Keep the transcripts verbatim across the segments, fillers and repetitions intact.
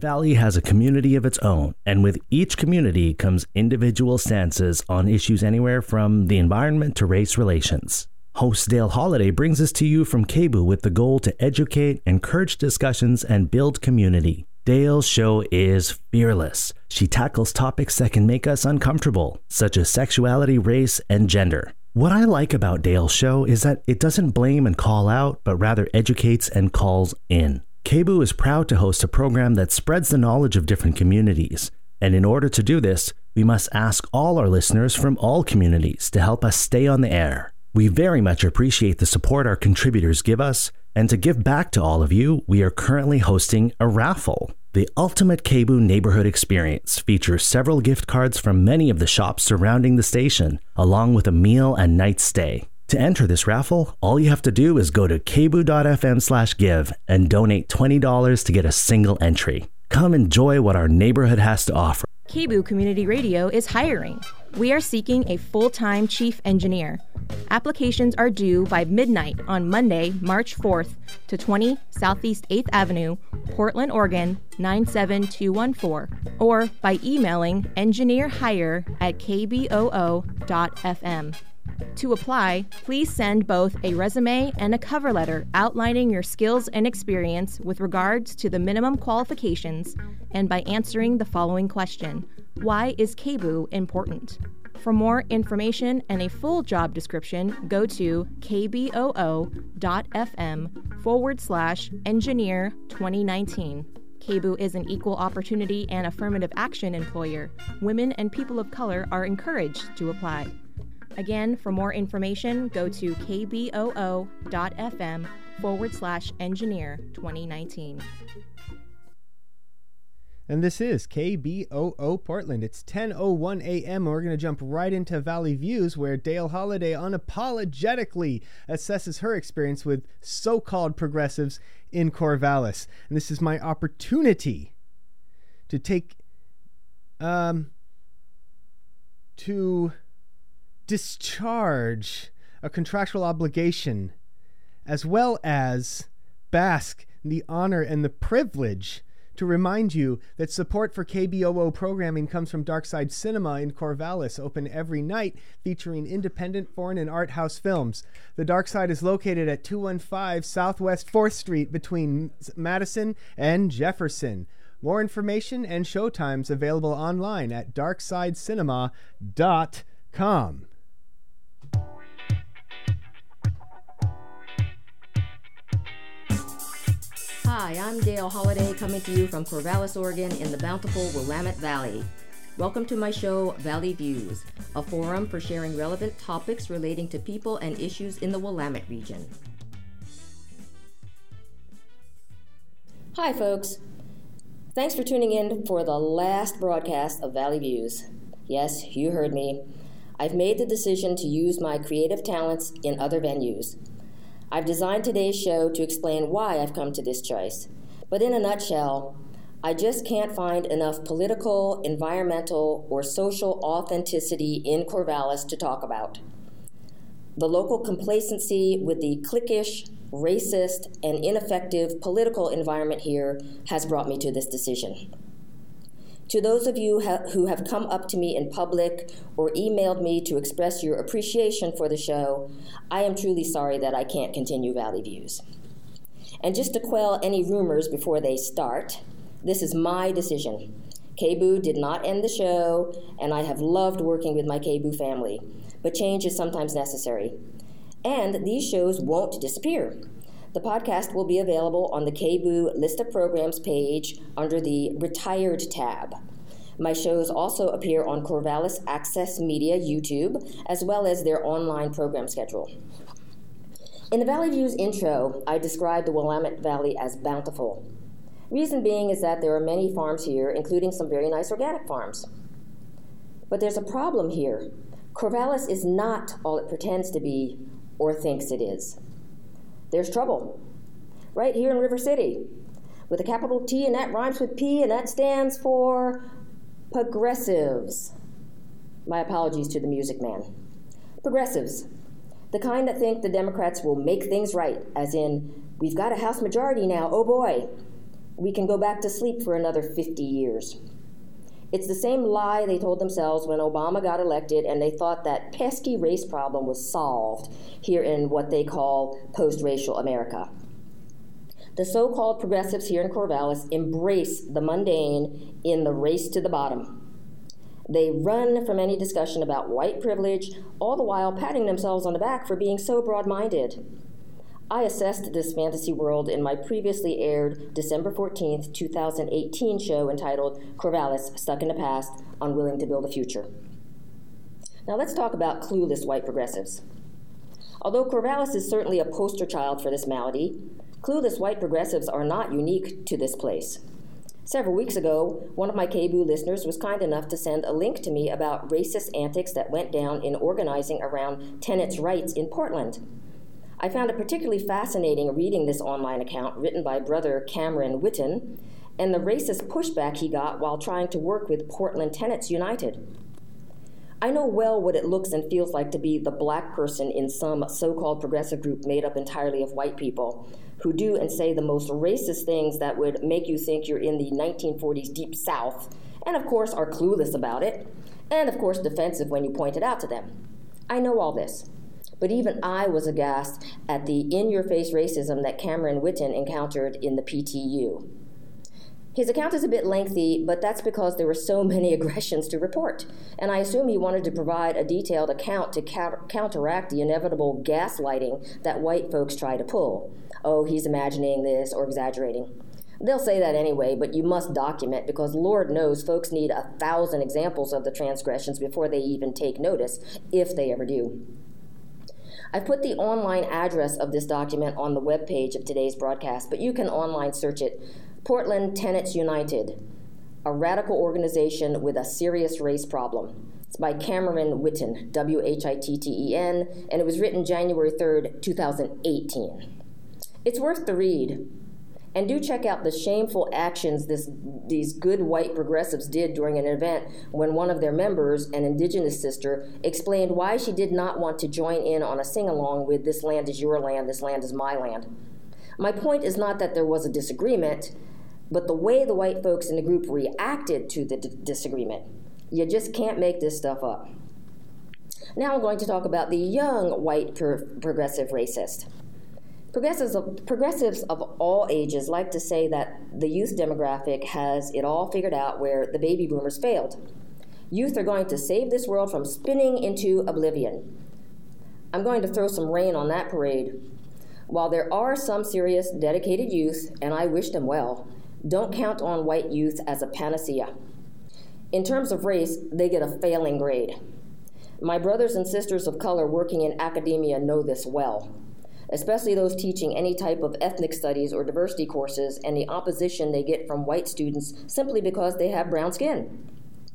Valley has a community of its own, and with each community comes individual stances on issues anywhere from the environment to race relations. Host Dale Holiday brings us to you from K B U with the goal to educate, encourage discussions, and build community. Dale's show is fearless. She tackles topics that can make us uncomfortable, such as sexuality, race, and gender. What I like about Dale's show is that it doesn't blame and call out, but rather educates and calls in. K B U is proud to host a program that spreads the knowledge of different communities. And in order to do this, we must ask all our listeners from all communities to help us stay on the air. We very much appreciate the support our contributors give us, and to give back to all of you, we are currently hosting a raffle. The Ultimate K B U Neighborhood Experience features several gift cards from many of the shops surrounding the station, along with a meal and night stay. To enter this raffle, all you have to do is go to kbu.fm slash give and donate twenty dollars to get a single entry. Come enjoy what our neighborhood has to offer. K B U Community Radio is hiring. We are seeking a full-time chief engineer. Applications are due by midnight on Monday, March fourth to twenty Southeast eighth Avenue, Portland, Oregon, nine seven two one four, or by emailing engineerhire at k b o o dot f m. To apply, please send both a resume and a cover letter outlining your skills and experience with regards to the minimum qualifications and by answering the following question: why is K B U important? For more information and a full job description, go to kboo.fm forward slash engineer 2019. K B U is an equal opportunity and affirmative action employer. Women and people of color are encouraged to apply. Again, for more information, go to kboo.fm forward slash engineer 2019. And this is K B O O Portland. It's ten oh one a.m. and we're going to jump right into Valley Views, where Dale Holiday unapologetically assesses her experience with so-called progressives in Corvallis. And this is my opportunity to take, um, to discharge a contractual obligation, as well as bask in the honor and the privilege to remind you that support for K B O O programming comes from Darkside Cinema in Corvallis, open every night, featuring independent, foreign, and art house films. The Darkside is located at two one five Southwest fourth Street between Madison and Jefferson. More information and showtimes available online at darkside cinema dot com. Hi, I'm Dale Holiday, coming to you from Corvallis, Oregon, in the bountiful Willamette Valley. Welcome to my show, Valley Views, a forum for sharing relevant topics relating to people and issues in the Willamette region. Hi, folks. Thanks for tuning in for the last broadcast of Valley Views. Yes, you heard me. I've made the decision to use my creative talents in other venues. I've designed today's show to explain why I've come to this choice. But in a nutshell, I just can't find enough political, environmental, or social authenticity in Corvallis to talk about. The local complacency with the cliquish, racist, and ineffective political environment here has brought me to this decision. To those of you ha- who have come up to me in public or emailed me to express your appreciation for the show, I am truly sorry that I can't continue Valley Views. And just to quell any rumors before they start, this is my decision. K B U did not end the show, and I have loved working with my K B U family, but change is sometimes necessary. And these shows won't disappear. The podcast will be available on the K B U List of Programs page under the Retired tab. My shows also appear on Corvallis Access Media YouTube, as well as their online program schedule. In the Valley Views intro, I described the Willamette Valley as bountiful. Reason being is that there are many farms here, including some very nice organic farms. But there's a problem here. Corvallis is not all it pretends to be or thinks it is. There's trouble, right here in River City, with a capital T, and that rhymes with P, and that stands for progressives. My apologies to the music man. Progressives, the kind that think the Democrats will make things right, as in, we've got a House majority now, oh boy. we can go back to sleep for another fifty years. It's the same lie they told themselves when Obama got elected and they thought that pesky race problem was solved here in what they call post-racial America. The so-called progressives here in Corvallis embrace the mundane in the race to the bottom. They run from any discussion about white privilege, all the while patting themselves on the back for being so broad-minded. I assessed this fantasy world in my previously aired December fourteenth, two thousand eighteen show entitled Corvallis, Stuck in the Past, Unwilling to Build a Future. Now let's talk about clueless white progressives. Although Corvallis is certainly a poster child for this malady, clueless white progressives are not unique to this place. Several weeks ago, one of my K B O O listeners was kind enough to send a link to me about racist antics that went down in organizing around tenants' rights in Portland. I found it particularly fascinating reading this online account written by brother Cameron Witten and the racist pushback he got while trying to work with Portland Tenants United. I know well what it looks and feels like to be the black person in some so-called progressive group made up entirely of white people who do and say the most racist things that would make you think you're in the nineteen forties Deep South, and of course are clueless about it, and of course defensive when you point it out to them. I know all this. But even I was aghast at the in-your-face racism that Cameron Witten encountered in the P T U. His account is a bit lengthy, but that's because there were so many aggressions to report, and I assume he wanted to provide a detailed account to ca- counteract the inevitable gaslighting that white folks try to pull. Oh, he's imagining this or exaggerating. They'll say that anyway, but you must document because Lord knows folks need a thousand examples of the transgressions before they even take notice, if they ever do. I've put the online address of this document on the webpage of today's broadcast, but you can online search it. Portland Tenants United, a radical organization with a serious race problem. It's by Cameron Witten, W H I T T E N, and it was written January third, two thousand eighteen. It's worth the read. And do check out the shameful actions this, these good white progressives did during an event when one of their members, an indigenous sister, explained why she did not want to join in on a sing-along with "This land is your land, this land is my land." My point is not that there was a disagreement, but the way the white folks in the group reacted to the d- disagreement. You just can't make this stuff up. Now I'm going to talk about the young white pro- progressive racist. Progressives of, progressives of all ages like to say that the youth demographic has it all figured out where the baby boomers failed. Youth are going to save this world from spinning into oblivion. I'm going to throw some rain on that parade. While there are some serious, dedicated youth, and I wish them well, don't count on white youth as a panacea. In terms of race, they get a failing grade. My brothers and sisters of color working in academia know this well, especially those teaching any type of ethnic studies or diversity courses and the opposition they get from white students simply because they have brown skin.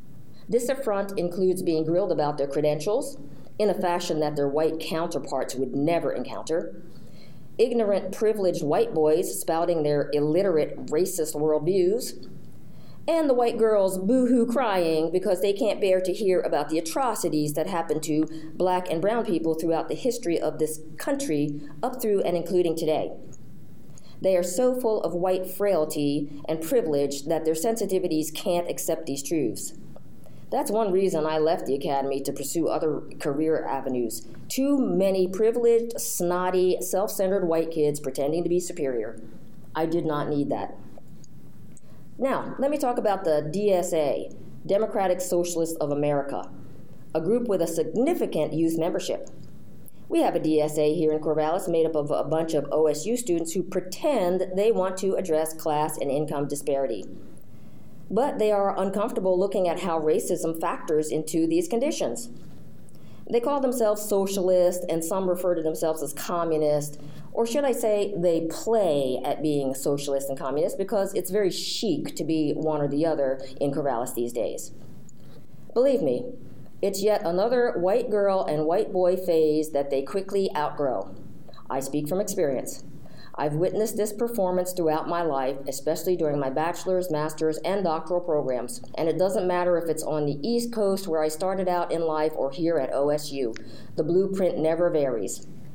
This affront includes being grilled about their credentials in a fashion that their white counterparts would never encounter, ignorant, privileged white boys spouting their illiterate, racist worldviews, and the white girls boo-hoo crying because they can't bear to hear about the atrocities that happen to black and brown people throughout the history of this country, up through and including today. They are so full of white frailty and privilege that their sensitivities can't accept these truths. That's one reason I left the academy to pursue other career avenues. Too many privileged, snotty, self-centered white kids pretending to be superior. I did not need that. Now, let me talk about the D S A, Democratic Socialists of America, a group with a significant youth membership. We have a D S A here in Corvallis made up of a bunch of O S U students who pretend they want to address class and income disparity. But they are uncomfortable looking at how racism factors into these conditions. They call themselves socialist, and some refer to themselves as communist, or should I say they play at being socialist and communist because it's very chic to be one or the other in Corvallis these days. Believe me, it's yet another white girl and white boy phase that they quickly outgrow. I speak from experience. I've witnessed this performance throughout my life, especially during my bachelor's, master's, and doctoral programs. And it doesn't matter if it's on the East Coast where I started out in life or here at O S U. The blueprint never varies.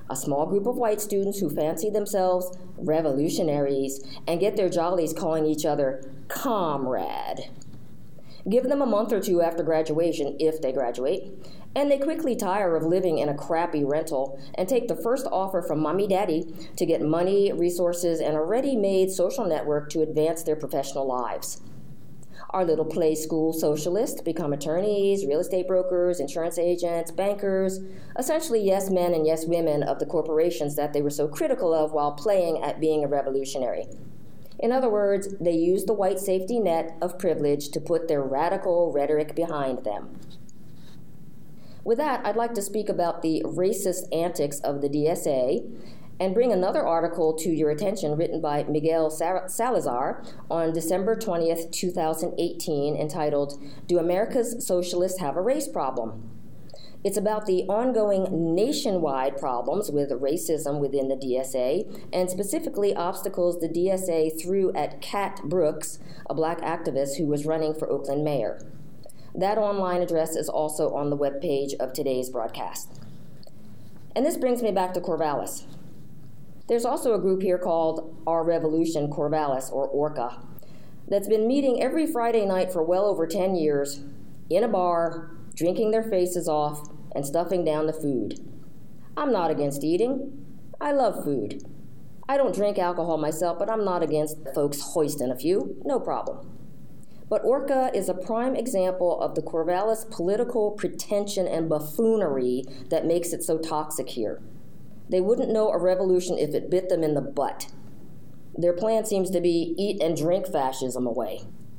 a small group of white students who fancy themselves revolutionaries and get their jollies calling each other comrade. Give them a month or two after graduation, if they graduate, and they quickly tire of living in a crappy rental and take the first offer from mommy daddy to get money, resources, and a ready-made social network to advance their professional lives. Our little play school socialists become attorneys, real estate brokers, insurance agents, bankers, essentially yes men and yes women of the corporations that they were so critical of while playing at being a revolutionary. In other words, they use the white safety net of privilege to put their radical rhetoric behind them. With that, I'd like to speak about the racist antics of the D S A and bring another article to your attention written by Miguel Salazar on December twentieth, two thousand eighteen, entitled, "Do America's Socialists Have a Race Problem?" It's about the ongoing nationwide problems with racism within the D S A, and specifically obstacles the D S A threw at Kat Brooks, a black activist who was running for Oakland mayor. That online address is also on the webpage of today's broadcast. And this brings me back to Corvallis. There's also a group here called Our Revolution Corvallis, or ORCA, that's been meeting every Friday night for well over ten years in a bar, drinking their faces off and stuffing down the food. I'm not against eating. I love food. I don't drink alcohol myself, but I'm not against folks hoisting a few. No problem. But ORCA is a prime example of the Corvallis political pretension and buffoonery that makes it so toxic here. They wouldn't know a revolution if it bit them in the butt. Their plan seems to be eat and drink fascism away.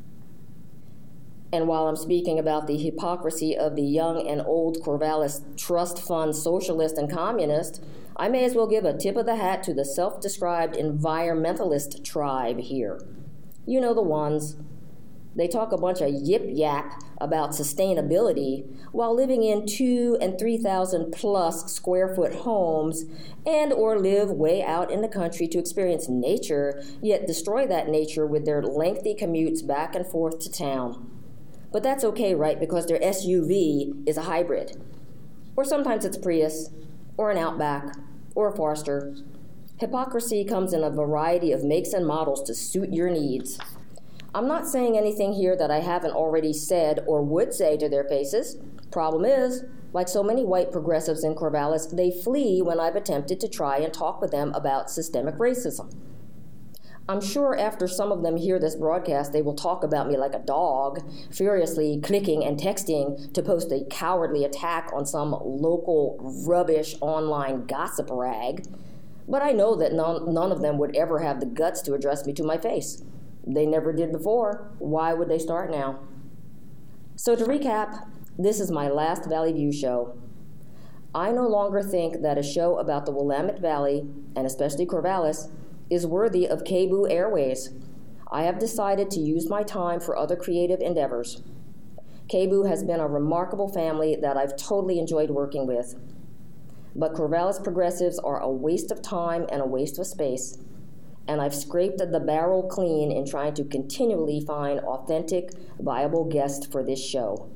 And while I'm speaking about the hypocrisy of the young and old Corvallis trust fund socialist and communist, I may as well give a tip of the hat to the self-described environmentalist tribe here. You know the ones. They talk a bunch of yip-yap about sustainability while living in two and three thousand plus square foot homes and or live way out in the country to experience nature, yet destroy that nature with their lengthy commutes back and forth to town. But that's okay, right? Because their S U V is a hybrid. Or sometimes it's a Prius, or an Outback, or a Forester. Hypocrisy comes in a variety of makes and models to suit your needs. I'm not saying anything here that I haven't already said or would say to their faces. Problem is, like so many white progressives in Corvallis, they flee when I've attempted to try and talk with them about systemic racism. I'm sure after some of them hear this broadcast, they will talk about me like a dog, furiously clicking and texting to post a cowardly attack on some local rubbish online gossip rag. But I know that none, none of them would ever have the guts to address me to my face. They never did before. Why would they start now? So to recap, this is my last Valley View show. I no longer think that a show about the Willamette Valley, and especially Corvallis, is worthy of K B O O Airways. I have decided to use my time for other creative endeavors. K B O O has been a remarkable family that I've totally enjoyed working with. But Corvallis progressives are a waste of time and a waste of space. And I've scraped the barrel clean in trying to continually find authentic, viable guests for this show.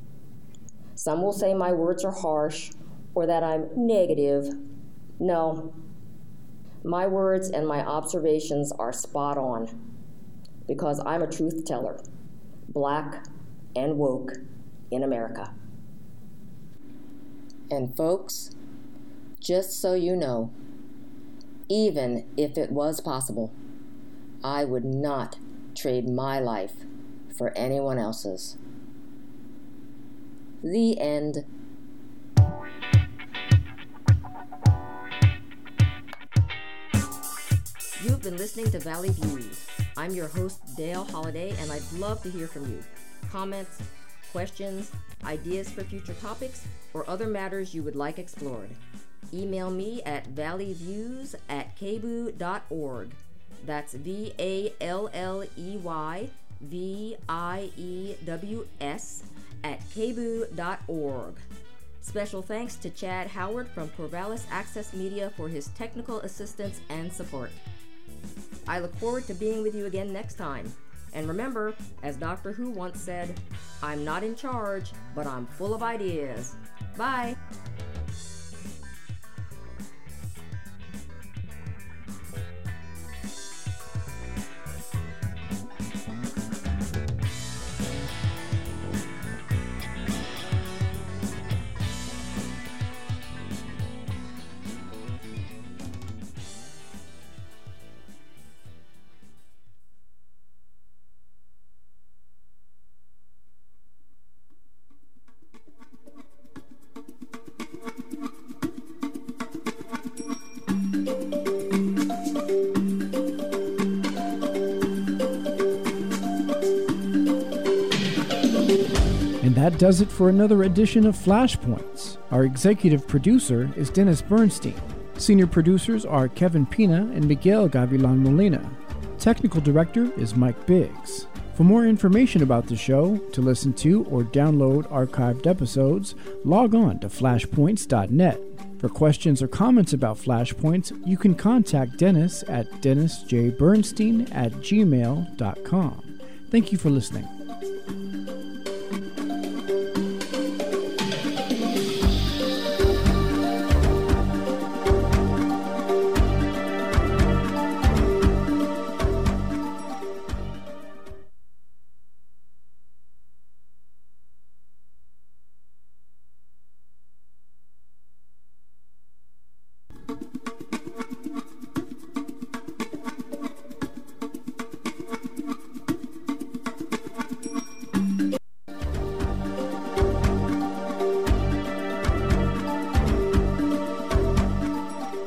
Some will say my words are harsh or that I'm negative. No. My words and my observations are spot on because I'm a truth teller, black and woke in America. And folks, just so you know, even if it was possible, I would not trade my life for anyone else's. The end. You've been listening to Valley Views. I'm your host, Dale Holiday, and I'd love to hear from you. Comments, questions, ideas for future topics, or other matters you would like explored. Email me at valleyviews at k b o o dot org. That's V A L L E Y V I E W S at k b o o dot org. Special thanks to Chad Howard from Corvallis Access Media for his technical assistance and support. I look forward to being with you again next time. And remember, as Doctor Who once said, I'm not in charge, but I'm full of ideas. Bye! that does it for another edition of Flashpoints. Our executive producer is Dennis Bernstein. Senior producers are Kevin Pina and Miguel Gavilan Molina. Technical director is Mike Biggs. For more information about the show, to listen to or download archived episodes, log on to flashpoints dot net. For questions or comments about Flashpoints, you can contact Dennis at dennis j bernstein at gmail dot com. Thank you for listening.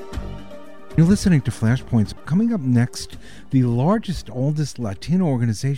You're listening to Flashpoints. Coming up next, the largest, oldest Latino organization